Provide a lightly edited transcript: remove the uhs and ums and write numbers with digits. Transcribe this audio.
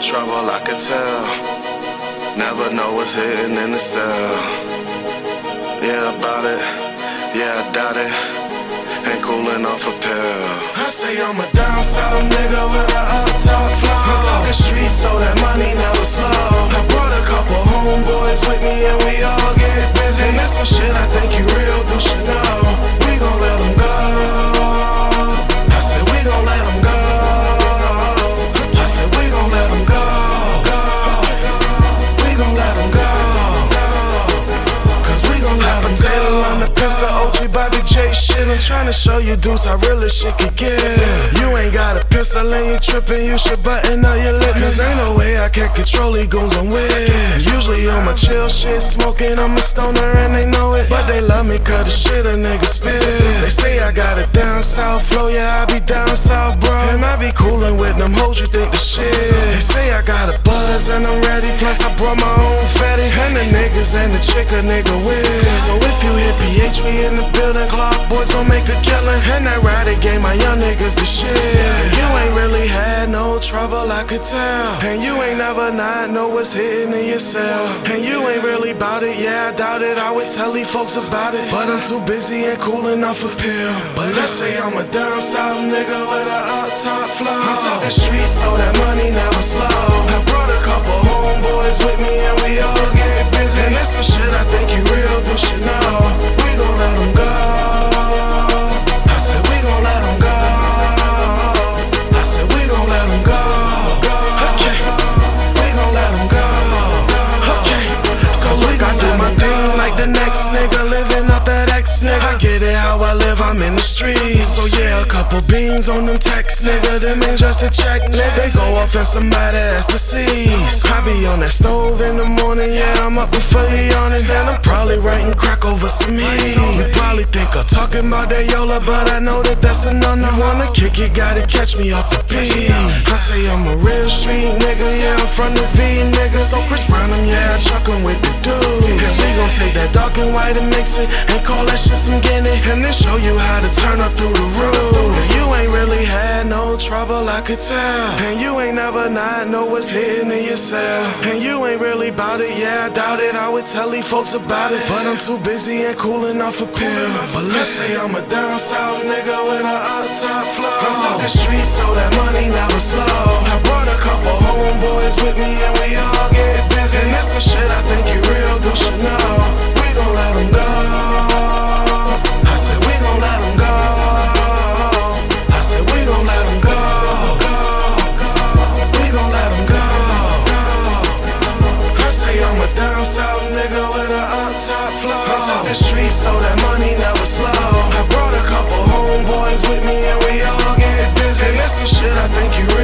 trouble, I could tell. Never know what's hidden in the cell. Yeah, about it, yeah, I doubt it. Ain't coolin' off a pill. I say I'm a down south nigga with a up-top flow. I'm talking streets so that money never slow. I brought a couple homeboys with me and we all get busy. And that's some shit I think you real dudes should know. We gon' let them go. I said we gon' let them go. I said we gon' let them go. We gon' let them go. Cause we gon' let them go. On the pistol, OG Bobby J shit. I'm tryna show you dudes how real this shit could get. You ain't got a pistol and you trippin', you should button up your lip. Cause ain't no way I can't control these goons I'm with. Usually on my chill shit, smoking, I'm a stoner and they know it. But they love me cause the shit a nigga spit. They say I got a down south flow, yeah I be down south bro. And I be coolin' with them hoes, you think the shit. They say I got a buzz and I'm ready, plus I brought my own fatty. And the niggas and the chick a nigga with. So if you hit PH, we in the building, Clark boys gon' make a killin'. And that Rider game, my young niggas the shit. And you ain't really had no trouble, I could tell. And you ain't never not know what's hidden in your cell. And you ain't really bout it, yeah I doubt it. I would tell these folks about it, but I'm too busy and coolin' off a pill. But let's say I'm a down south nigga with a up-top flow. I'm talking streets so that money never slow. I brought a couple homeboys with me and we all get busy. And that's some shit I think you real dudes should know. We gon' let them go. I said we gon' let them go. I said we gon' let them go. Okay, we gon' let them go. Okay, so look, I do my thing like the next nigga living off that ex nigga. I get it how I live, I'm in the streets. So yeah, a couple beans on them texts, nigga. Them ain't just a check, nigga. They go off and somebody has to seize. I be on that stove in the morning, yeah, I'm up before you on it. Then I'm probably writing crack over some heat. You probably think I'm talking about that Yola, but I know that that's a no-no. Wanna kick it, gotta catch me off the beat. I say I'm a real street nigga, yeah, I'm from the V, nigga. So Chris Brown, yeah, I chuck him with the dude. And we gon' take that dark and white and mix it, and call that shit some Guinea, and then show you how to turn up through the roof. And you ain't really had no trouble, I could tell. And you ain't never not know what's hidden in your cell. And you ain't really bout it, yeah, I doubt it. I would tell these folks about it, but I'm too busy and coolin' off a pill. But let's say I'm a down south nigga with a up-top flow. I'm talking streets so that money never slow. I brought a couple homeboys with me and we all get busy. And that's some shit I think you real dudes should know. We gon' let them go. I said we gon' let them go. I said we gon' let them go. We gon' let them go. I say I'm a down south nigga with a up-top flow. I'm talking streets so that money never slow. I brought a couple homeboys with me and we all get busy. And that's some shit I think you